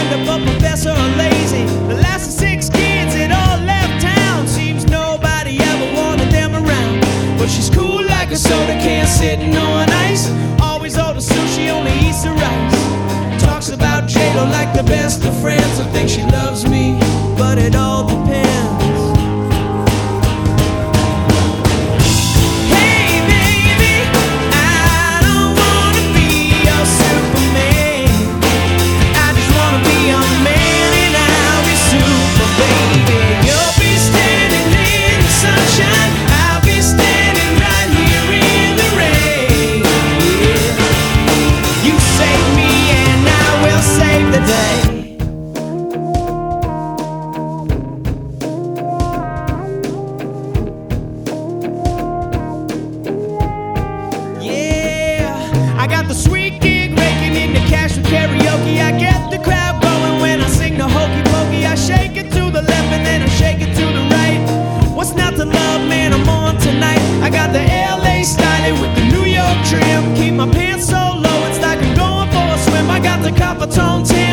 Brenda, but Professor are lazy. The last of 6 kids that all left town. Seems nobody ever wanted them around. But she's cool like a soda can sitting on ice. Always order sushi, only eats the rice. Talks about J-Lo like the best of friends. I think she loves me, but it all depends. I got the sweet gig raking in the cash for karaoke. I get the crowd going when I sing the hokey pokey. I shake it to the left and then I shake it to the right. What's not to love, man, I'm on tonight. I got the LA styling with the New York trim. Keep my pants so low, it's like I'm going for a swim. I got the copper tone tan